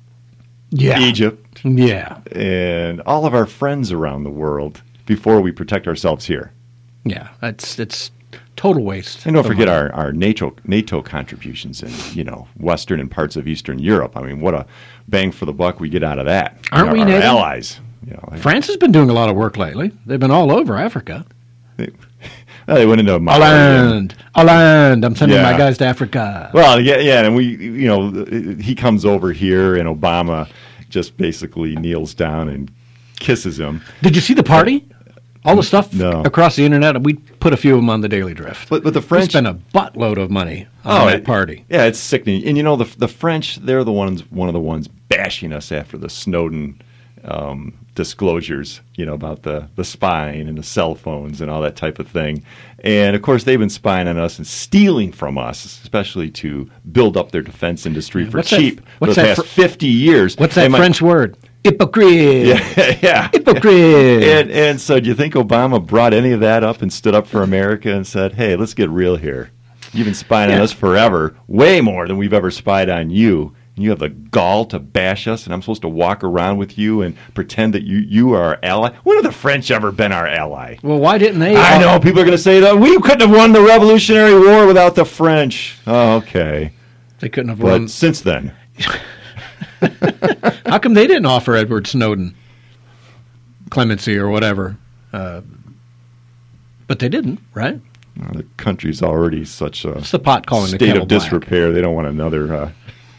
yeah. Egypt. Yeah. And all of our friends around the world before we protect ourselves here. Yeah, it's it's total waste. And don't forget our, our NATO NATO contributions in, you know, Western and parts of Eastern Europe. I mean, what a bang for the buck we get out of that. Aren't you know, we our NATO? allies? You know, like, France has been doing a lot of work lately. They've been all over Africa. They, well, they went into Mali. Holland, Holland. I'm sending yeah. my guys to Africa. Well, yeah, yeah, and we, you know, he comes over here, and Obama just basically kneels down and kisses him. Did you see the party? All the stuff no. across the internet. We put a few of them on the Daily Drift. But, but the French spent a buttload of money on oh, that it, party. Yeah, it's sickening. And you know, the the French, they're the ones, one of the ones bashing us after the Snowden um, disclosures, you know, about the, the spying and the cell phones and all that type of thing. And, of course, they've been spying on us and stealing from us, especially to build up their defense industry yeah, for cheap that, for the past fr- fifty years. What's that my, French word? Hypocrite. Yeah, yeah. Hypocrite. And, and so do you think Obama brought any of that up and stood up for America and said, hey, let's get real here. You've been spying yeah. on us forever, way more than we've ever spied on you. And you have the gall to bash us, and I'm supposed to walk around with you and pretend that you, you are our ally? When have the French ever been our ally? Well, why didn't they? I know, people are going to say that. We couldn't have won the Revolutionary War without the French. Oh, okay. They couldn't have but won. Since then. How come they didn't offer Edward Snowden clemency or whatever? Uh, but they didn't, right? Well, the country's already such a it's the pot calling state the kettle of disrepair. Black. They don't want another uh,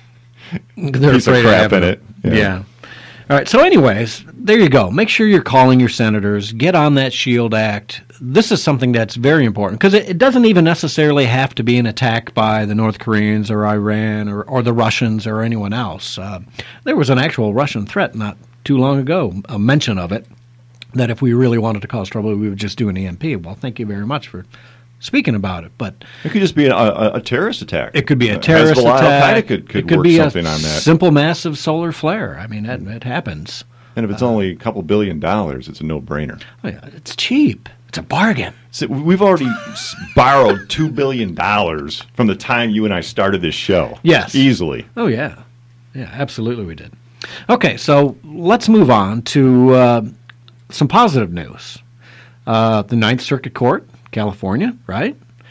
They're piece afraid of crap of in it. Yeah. yeah. All right. So, anyways, there you go. Make sure you're calling your senators. Get on that SHIELD Act. This is something that's very important because it, it doesn't even necessarily have to be an attack by the North Koreans or Iran or, or the Russians or anyone else. Uh, there was an actual Russian threat not too long ago, a mention of it, that if we really wanted to cause trouble, we would just do an E M P. Well, thank you very much for speaking about it. But it could just be a, a, a terrorist attack. It could be a terrorist Hezbollah, attack. Al-Qaeda could, could, it could work be something a on that. Simple, massive solar flare. I mean, it, it happens. And if it's uh, only a couple billion dollars, it's a no-brainer. Oh yeah, it's cheap. It's a bargain. So we've already borrowed two billion dollars from the time you and I started this show. Yes. Easily. Oh, yeah. Yeah, absolutely we did. Okay, so let's move on to uh, some positive news. Uh, the Ninth Circuit Court, California, right,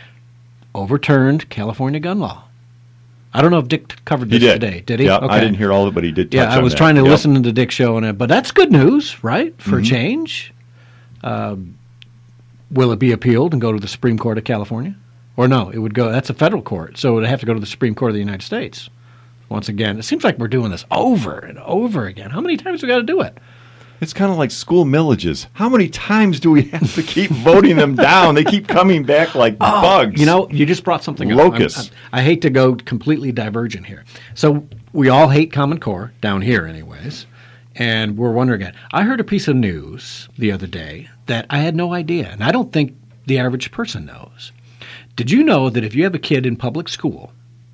overturned California gun law. I don't know if Dick covered this he did. today. Did he? Yeah, okay. I didn't hear all of it, but he did touch Yeah, I on was that. trying to yep. listen to Dick's show on it, but that's good news, right, for mm-hmm. a change. Uh, will it be appealed and go to the Supreme Court of California? Or no, it would go, that's a federal court, so it would have to go to the Supreme Court of the United States. Once again, it seems like we're doing this over and over again. How many times do we got to do it? It's kind of like school millages. How many times do we have to keep voting them down? They keep coming back like oh, bugs. You know, you just brought something up. Locusts. I, I hate to go completely divergent here. So we all hate Common Core, down here anyways, and we're wondering it. I heard a piece of news the other day that I had no idea, and I don't think the average person knows. Did you know that if you have a kid in public school,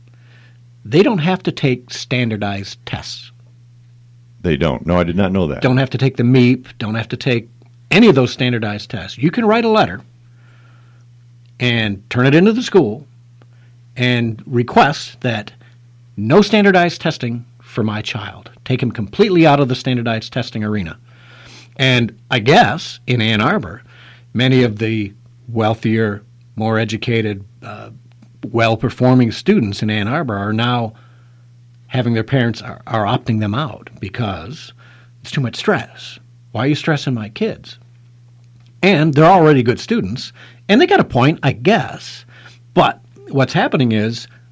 they don't have to take standardized tests? They don't. No, I did not know that. Don't have to take the M E P, don't have to take any of those standardized tests. You can write a letter and turn it into the school and request that no standardized testing for my child. Take him completely out of the standardized testing arena. And I guess in Ann Arbor, many of the wealthier, more educated, uh, well-performing students in Ann Arbor are now having their parents are, are opting them out because it's too much stress. Why are you stressing my kids? And they're already good students, and they got a point, I guess. But what's happening is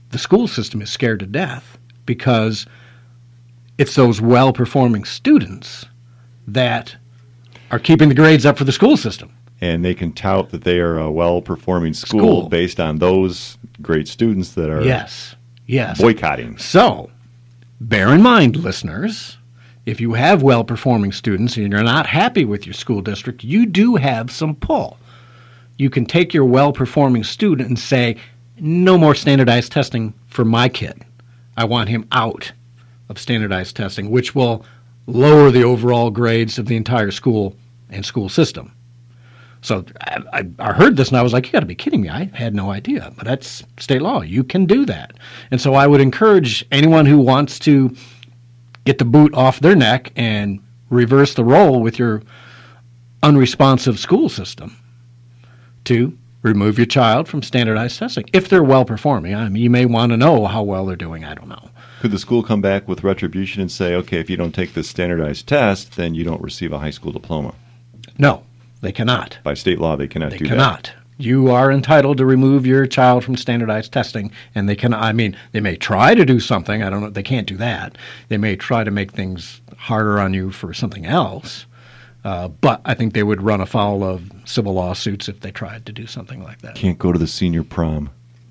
the school system is scared to death because it's those well-performing students that are keeping the grades up for the school system. And they can tout that they are a well-performing school, School. based on those great students that are Yes, yes. boycotting. So, bear in mind, listeners, if you have well-performing students and you're not happy with your school district, you do have some pull. You can take your well-performing student and say, no more standardized testing for my kid. I want him out of standardized testing, which will lower the overall grades of the entire school and school system. So I, I, I heard this and I was like, you got to be kidding me. I had no idea. But that's state law. You can do that. And so I would encourage anyone who wants to get the boot off their neck and reverse the role with your unresponsive school system to remove your child from standardized testing. If they're well performing. I mean, you may want to know how well they're doing. I don't know. Could the school come back with retribution and say, okay, if you don't take this standardized test, then you don't receive a high school diploma? No, they cannot. By state law, they cannot They do cannot. that. You are entitled to remove your child from standardized testing, and they can. I mean, they may try to do something. I don't know. They can't do that. They may try to make things harder on you for something else. Uh, but I think they would run afoul of civil lawsuits if they tried to do something like that. Can't go to the senior prom.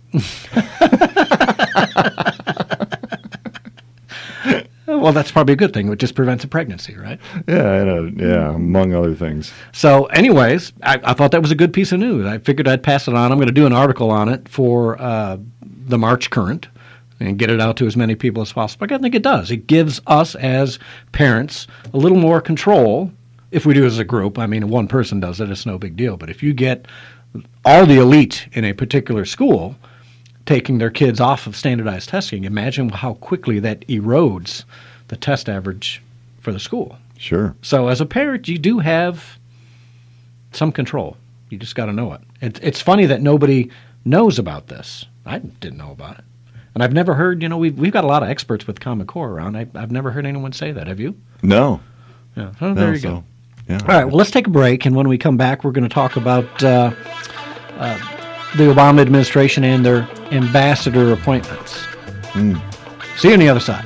Well, that's probably a good thing. It just prevents a pregnancy, right? Yeah, and, uh, yeah, among other things. So anyways, I, I thought that was a good piece of news. I figured I'd pass it on. I'm going to do an article on it for uh, the March Current and get it out to as many people as possible. I think it does. It gives us as parents a little more control if we do as a group. I mean, if one person does it, it's no big deal. But if you get all the elite in a particular school taking their kids off of standardized testing, imagine how quickly that erodes the test average for the school. Sure. So as a parent, you do have some control. You just got to know it. it. It's funny that nobody knows about this. I didn't know about it. And I've never heard, you know, we've, we've got a lot of experts with Common Core around. I, I've never heard anyone say that. Have you? No. Yeah. Oh, No, there you so, go. Yeah. All right, well, let's take a break, and when we come back, we're going to talk about uh, uh, the Obama administration and their ambassador appointments. Mm. See you on the other side.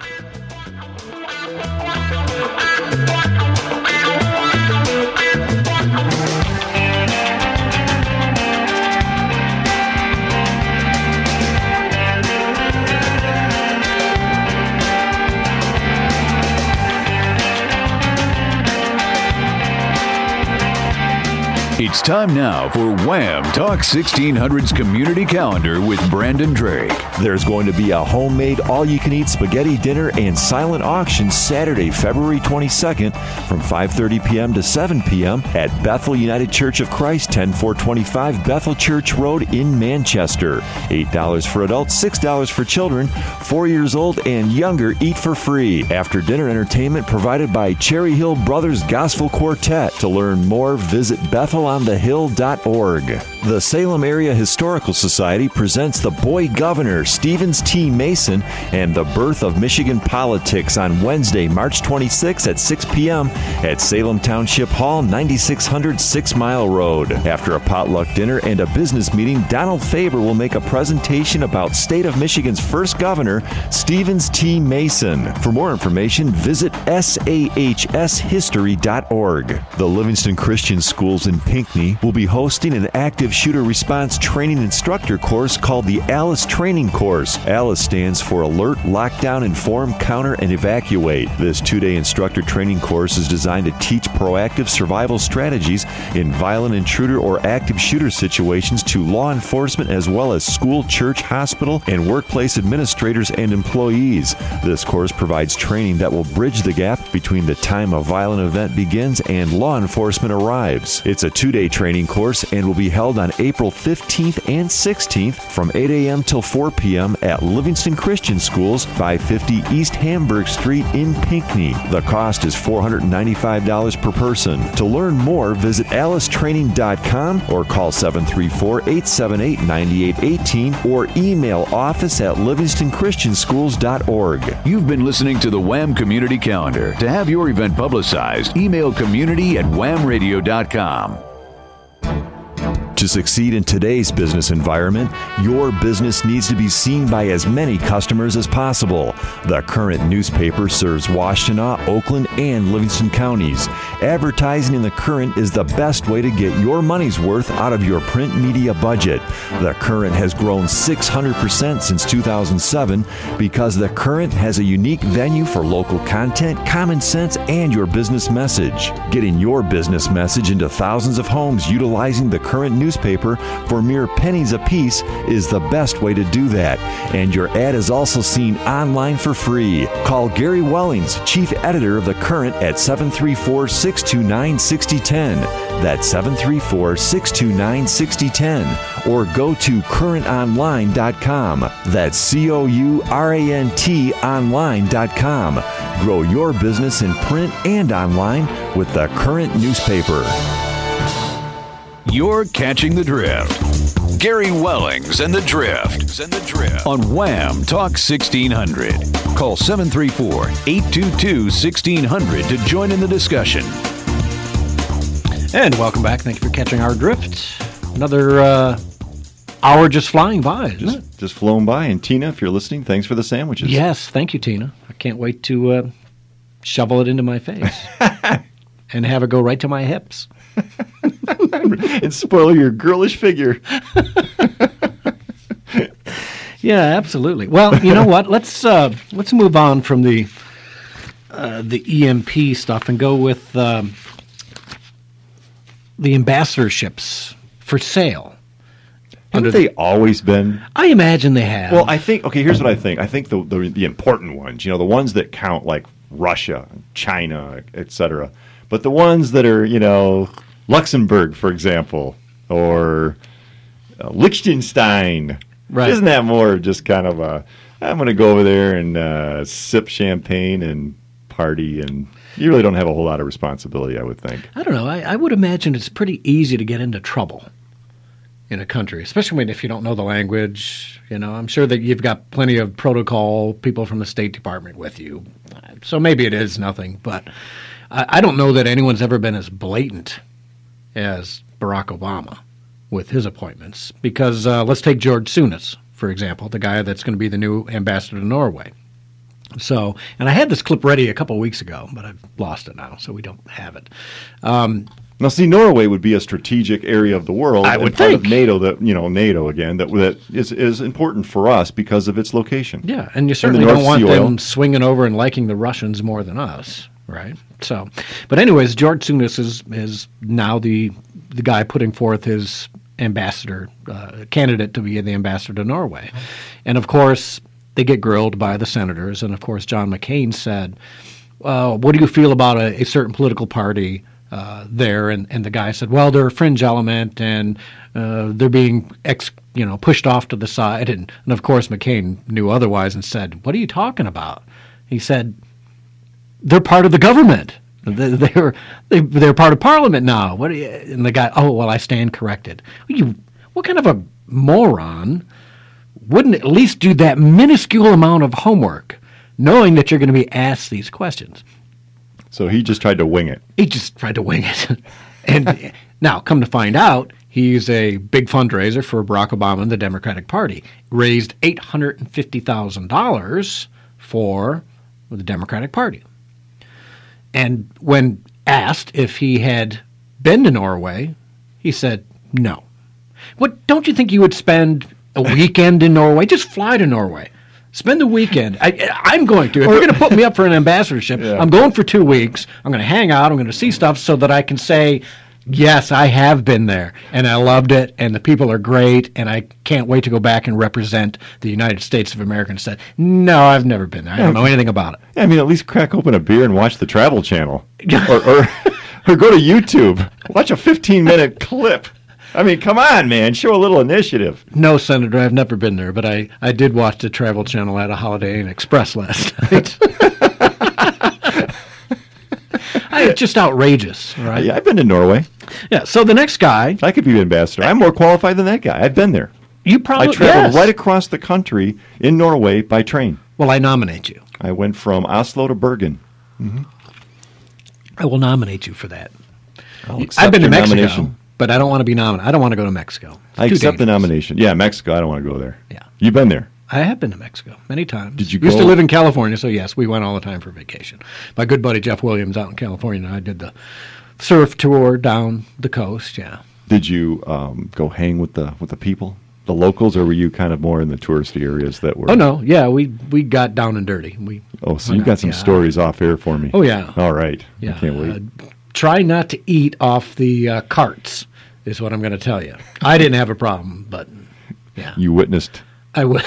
It's time now for Wham! Talk sixteen hundred's Community Calendar with Brandon Drake. There's going to be a homemade all-you-can-eat spaghetti dinner and silent auction Saturday, February twenty-second from five thirty p.m. to seven p.m. at Bethel United Church of Christ, ten four twenty-five Bethel Church Road in Manchester. eight dollars for adults, six dollars for children. Four years old and younger eat for free. After-dinner entertainment provided by Cherry Hill Brothers Gospel Quartet. To learn more, visit Bethel on the hill dot org. The Salem Area Historical Society presents The Boy Governor, Stevens T. Mason, and the Birth of Michigan Politics on Wednesday, March twenty-sixth at six p.m. at Salem Township Hall, ninety-six hundred Six Mile Road. After a potluck dinner and a business meeting, Donald Faber will make a presentation about State of Michigan's first governor, Stevens T. Mason. For more information, visit S A H S history dot org. The Livingston Christian Schools in Pinckney will be hosting an active shooter response training instructor course called the ALICE Training Course. ALICE stands for Alert, Lockdown, Inform, Counter, and Evacuate. This two-day instructor training course is designed to teach proactive survival strategies in violent intruder or active shooter situations to law enforcement as well as school, church, hospital, and workplace administrators and employees. This course provides training that will bridge the gap between the time a violent event begins and law enforcement arrives. It's a two-day training course and will be held on April fifteenth and sixteenth from eight a.m. till four p.m. at Livingston Christian Schools, five fifty East Hamburg Street in Pinckney. The cost is four hundred ninety-five dollars per person. To learn more, visit alice training dot com or call seven three four, eight seven eight, nine eight one eight or email office at livingston christian schools dot org. You've been listening to the Wham! Community Calendar. To have your event publicized, email community at wham radio dot com. To succeed in today's business environment, your business needs to be seen by as many customers as possible. The Current newspaper serves Washtenaw, Oakland, and Livingston counties. Advertising in the Current is the best way to get your money's worth out of your print media budget. The Current has grown six hundred percent since two thousand seven because the Current has a unique venue for local content, common sense, and your business message. Getting your business message into thousands of homes utilizing the Current newspaper newspaper for mere pennies apiece is the best way to do that. And your ad is also seen online for free. Call Gary Wellings, Chief Editor of The Current, at seven three four, six two nine, six zero one zero. That's seven three four, six two nine, six zero one zero. Or go to current online dot com. That's C O U R A N T online dot com. Grow your business in print and online with The Current newspaper. You're catching the drift. Gary Wellings and the Drift. And the Drift on Wham Talk sixteen hundred. Call seven three four, eight two two, one six zero zero to join in the discussion. And welcome back. Thank you for catching our drift. Another uh, hour just flying by, isn't just, it? Just flown by. And Tina, if you're listening, thanks for the sandwiches. Yes, thank you, Tina. I can't wait to uh, shovel it into my face and have it go right to my hips. And spoil your girlish figure. Yeah, absolutely. Well, you know what? Let's uh, let's move on from the uh, the E M P stuff and go with um, the ambassadorships for sale. Haven't they always been? I imagine they have. Well, I think, okay, here's what I think. I think the, the the important ones, you know, the ones that count, like Russia, China, et cetera. But the ones that are, you know, Luxembourg, for example, or uh, Liechtenstein. Right. Isn't that more just kind of a, I'm going to go over there and uh, sip champagne and party, and you really don't have a whole lot of responsibility, I would think. I don't know. I, I would imagine it's pretty easy to get into trouble in a country, especially if you don't know the language. You know, I'm sure that you've got plenty of protocol people from the State Department with you. So maybe it is nothing, but I, I don't know that anyone's ever been as blatant as Barack Obama with his appointments. Because uh, let's take George Souness, for example, the guy that's going to be the new ambassador to Norway. So, and I had this clip ready a couple of weeks ago, but I've lost it now, so we don't have it. Um, Now, see, Norway would be a strategic area of the world. I would and part think. of NATO, that you know, NATO again, that that is is important for us because of its location. Yeah, and you certainly And the don't want North Sea them oil. swinging over and liking the Russians more than us, right? So, but anyways, George Souness is is now the the guy putting forth his ambassador uh, candidate to be the ambassador to Norway, and of course they get grilled by the senators, and of course John McCain said, uh, "What do you feel about a, a certain political party?" Uh, there, and, and the guy said, well, they're a fringe element, and uh, they're being ex, you know, pushed off to the side. And, and, of course, McCain knew otherwise and said, what are you talking about? He said, they're part of the government. They, they're, they, they're part of Parliament now. What? Are you? And the guy, oh, well, I stand corrected. You, what kind of a moron wouldn't at least do that minuscule amount of homework, knowing that you're going to be asked these questions? So he just tried to wing it. He just tried to wing it. And now, come to find out, he's a big fundraiser for Barack Obama and the Democratic Party. Raised eight hundred fifty thousand dollars for the Democratic Party. And when asked if he had been to Norway, he said no. What, don't you think you would spend a weekend in Norway? Just fly to Norway. Spend the weekend. I, I'm going to. If you're going to put me up for an ambassadorship, Yeah. I'm going for two weeks. I'm going to hang out. I'm going to see stuff so that I can say, yes, I have been there, and I loved it, and the people are great, and I can't wait to go back and represent the United States of America and say, no, I've never been there. I don't know anything about it. Yeah, I mean, at least crack open a beer and watch the Travel Channel. or, or, or go to YouTube. Watch a fifteen-minute clip. I mean, come on, man. Show a little initiative. No, Senator, I've never been there, but I, I did watch the Travel Channel at a Holiday Inn Express last night. I, it's just outrageous, right? Yeah, I've been to Norway. Yeah, so the next guy... I could be ambassador. I'm more qualified than that guy. I've been there. You probably... I traveled yes. right across the country in Norway by train. Well, I nominate you. I went from Oslo to Bergen. Mm-hmm. I will nominate you for that. I'll accept I've been to your Mexico. nomination. but I don't want to be nominated. I don't want to go to Mexico. It's I too accept the dangerous. nomination. Yeah, Mexico. I don't want to go there. Yeah. You've been there. I have been to Mexico many times. Did you Used go? to live in California, so yes, we went all the time for vacation. My good buddy Jeff Williams out in California, and I did the surf tour down the coast, yeah. Did you um, go hang with the with the people, the locals, or were you kind of more in the touristy areas that were? Oh, no, yeah, we, we got down and dirty. We Oh, so hung you got out, some yeah. stories off air for me. Oh, yeah. All right. Yeah. I can't wait. Uh, try not to eat off the uh, carts, is what I'm going to tell you. I didn't have a problem, but yeah. You witnessed. I would.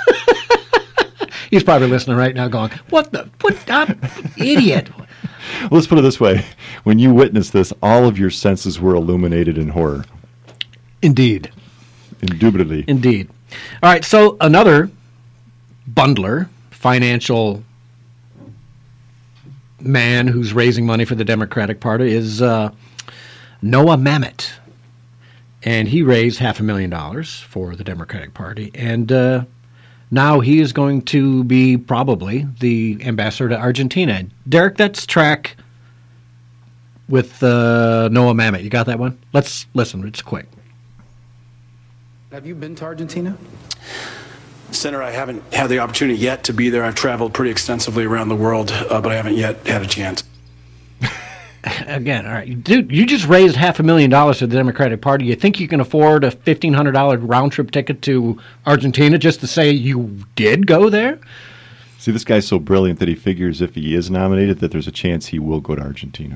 He's probably listening right now going, what the, what, I'm, idiot. Well, let's put it this way. When you witnessed this, all of your senses were illuminated in horror. Indeed. Indubitably. Indeed. All right, so another bundler, financial man who's raising money for the Democratic Party is uh, Noah Mamet. And he raised half a million dollars for the Democratic Party. And uh, now he is going to be probably the ambassador to Argentina. Derek, that's track with uh, Noah Mamet. You got that one? Let's listen. It's quick. Have you been to Argentina? Senator, I haven't had the opportunity yet to be there. I've traveled pretty extensively around the world, uh, but I haven't yet had a chance. Again, all right, dude, you just raised half a million dollars to the Democratic Party. You think you can afford a fifteen hundred dollars round-trip ticket to Argentina just to say you did go there? See, this guy's so brilliant that he figures if he is nominated that there's a chance he will go to Argentina.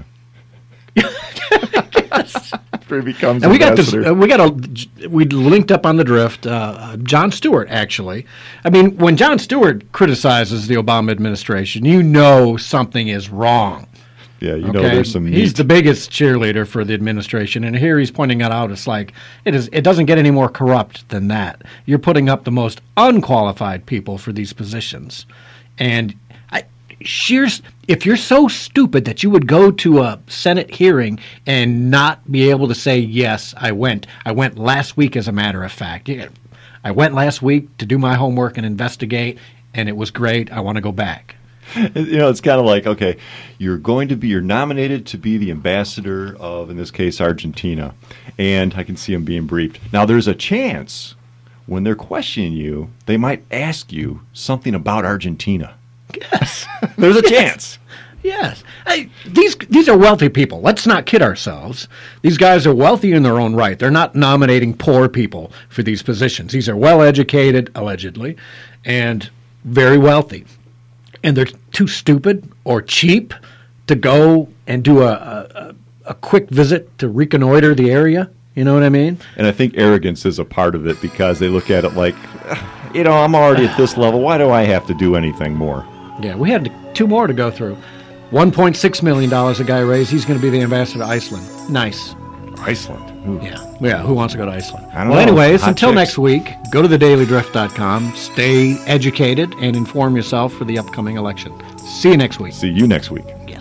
After he becomes And we got this. ambassador. Uh, we got a. We linked up on the drift. Uh, John Stewart, actually. I mean, when John Stewart criticizes the Obama administration, you know something is wrong. Yeah, you know there's some He's meat. the biggest cheerleader for the administration, and here he's pointing it out. It's like it is. It doesn't get any more corrupt than that. You're putting up the most unqualified people for these positions, and I, sheer. If you're so stupid that you would go to a Senate hearing and not be able to say yes, I went. I went last week, as a matter of fact. Yeah, I went last week to do my homework and investigate, and it was great. I want to go back. You know, it's kind of like, okay, you're going to be, you're nominated to be the ambassador of, in this case, Argentina. And I can see him being briefed. Now, there's a chance when they're questioning you, they might ask you something about Argentina. Yes. There's a chance. Yes. I, these these are wealthy people. Let's not kid ourselves. These guys are wealthy in their own right. They're not nominating poor people for these positions. These are well-educated, allegedly, and very wealthy. And they're too stupid or cheap to go and do a, a, a quick visit to reconnoiter the area. You know what I mean? And I think arrogance is a part of it because they look at it like, you know, I'm already at this level. Why do I have to do anything more? Yeah, we had two more to go through. one point six million dollars a guy raised. He's going to be the ambassador to Iceland. Nice. Iceland? Ooh. Yeah. Yeah, who wants to go to Iceland? I don't well, know. anyways, Hot until chicks. next week, go to the daily drift dot com, stay educated, and inform yourself for the upcoming election. See you next week. See you next week. Yeah.